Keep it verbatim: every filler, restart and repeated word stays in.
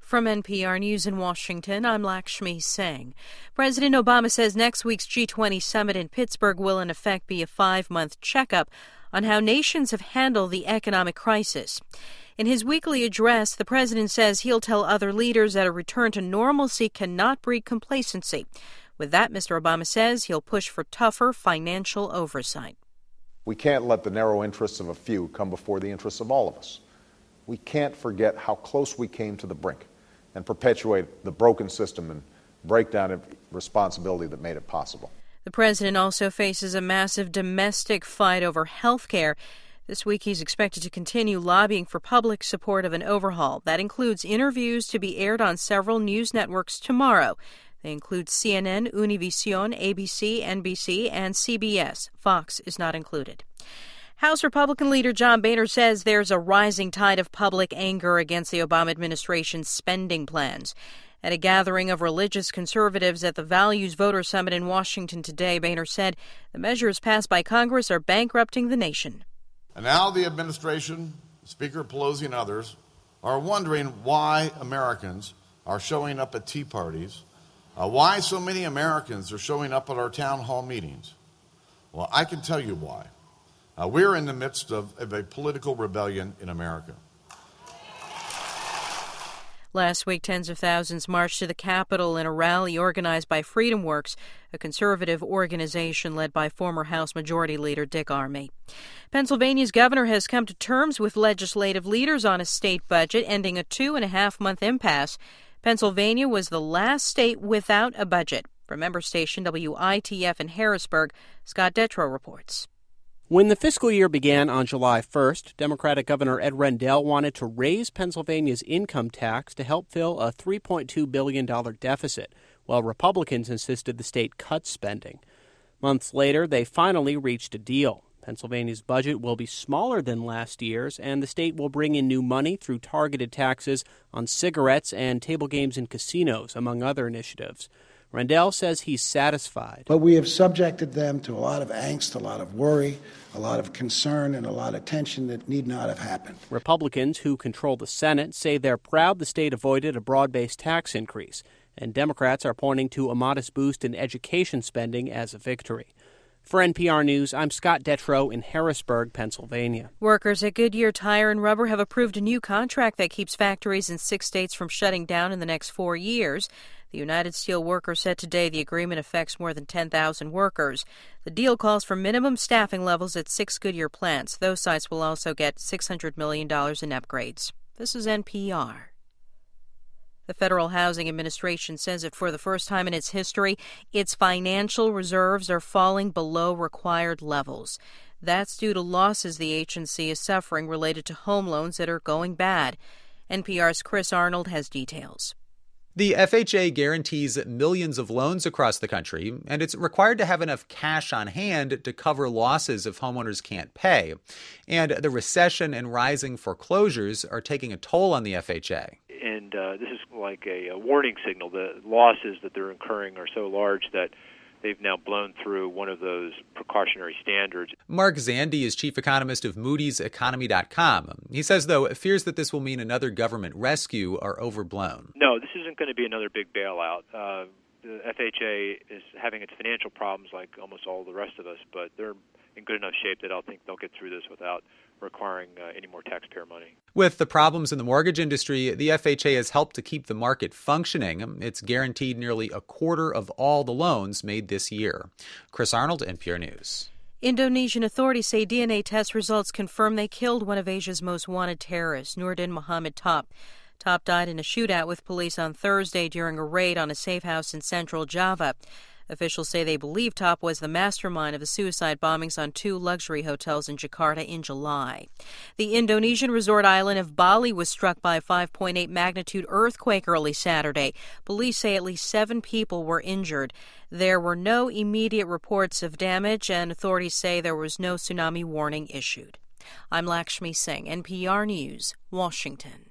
From N P R News in Washington, I'm Lakshmi Singh. President Obama says next week's G twenty summit in Pittsburgh will in effect be a five-month checkup on how nations have handled the economic crisis. In his weekly address, the president says he'll tell other leaders that a return to normalcy cannot breed complacency. With that, Mister Obama says he'll push for tougher financial oversight. We can't let the narrow interests of a few come before the interests of all of us. We can't forget how close we came to the brink and perpetuate the broken system and breakdown of responsibility that made it possible. The president also faces a massive domestic fight over health care. This week he's expected to continue lobbying for public support of an overhaul. That includes interviews to be aired on several news networks tomorrow. They include C N N, Univision, A B C, N B C, and C B S. Fox is not included. House Republican leader John Boehner says there's a rising tide of public anger against the Obama administration's spending plans. At a gathering of religious conservatives at the Values Voter Summit in Washington today, Boehner said the measures passed by Congress are bankrupting the nation. And now the administration, Speaker Pelosi and others, are wondering why Americans are showing up at tea parties, uh, why so many Americans are showing up at our town hall meetings. Well, I can tell you why. Uh, we're in the midst of, of a political rebellion in America. Last week, tens of thousands marched to the Capitol in a rally organized by Freedom Works, a conservative organization led by former House Majority Leader Dick Armey. Pennsylvania's governor has come to terms with legislative leaders on a state budget, ending a two-and-a-half-month impasse. Pennsylvania was the last state without a budget. From member station W I T F in Harrisburg, Scott Detrow reports. When the fiscal year began on July first, Democratic Governor Ed Rendell wanted to raise Pennsylvania's income tax to help fill a three point two billion dollars deficit, while Republicans insisted the state cut spending. Months later, they finally reached a deal. Pennsylvania's budget will be smaller than last year's, and the state will bring in new money through targeted taxes on cigarettes and table games in casinos, among other initiatives. Rendell says he's satisfied. But we have subjected them to a lot of angst, a lot of worry, a lot of concern, and a lot of tension that need not have happened. Republicans, who control the Senate, say they're proud the state avoided a broad-based tax increase, and Democrats are pointing to a modest boost in education spending as a victory. For N P R News, I'm Scott Detrow in Harrisburg, Pennsylvania. Workers at Goodyear Tire and Rubber have approved a new contract that keeps factories in six states from shutting down in the next four years. The United Steelworkers said today the agreement affects more than ten thousand workers. The deal calls for minimum staffing levels at six Goodyear plants. Those sites will also get six hundred million dollars in upgrades. This is N P R. The Federal Housing Administration says that for the first time in its history, its financial reserves are falling below required levels. That's due to losses the agency is suffering related to home loans that are going bad. N P R's Chris Arnold has details. The F H A guarantees millions of loans across the country, and it's required to have enough cash on hand to cover losses if homeowners can't pay. And the recession and rising foreclosures are taking a toll on the F H A. And uh, this is like a, a warning signal. The losses that they're incurring are so large that they've now blown through one of those precautionary standards. Mark Zandi is chief economist of Moody's Economy dot com. He says, though, fears that this will mean another government rescue are overblown. No, this isn't going to be another big bailout. Uh, the F H A is having its financial problems like almost all the rest of us, but they're in good enough shape that I think they'll get through this without requiring uh, any more taxpayer money. With the problems in the mortgage industry, the F H A has helped to keep the market functioning. It's guaranteed nearly a quarter of all the loans made this year. Chris Arnold, N P R News. Indonesian authorities say D N A test results confirm they killed one of Asia's most wanted terrorists, Nurdin Muhammad Top. Top died in a shootout with police on Thursday during a raid on a safe house in central Java. Officials say they believe Top was the mastermind of the suicide bombings on two luxury hotels in Jakarta in July. The Indonesian resort island of Bali was struck by a five point eight magnitude earthquake early Saturday. Police say at least seven people were injured. There were no immediate reports of damage, and authorities say there was no tsunami warning issued. I'm Lakshmi Singh, N P R News, Washington.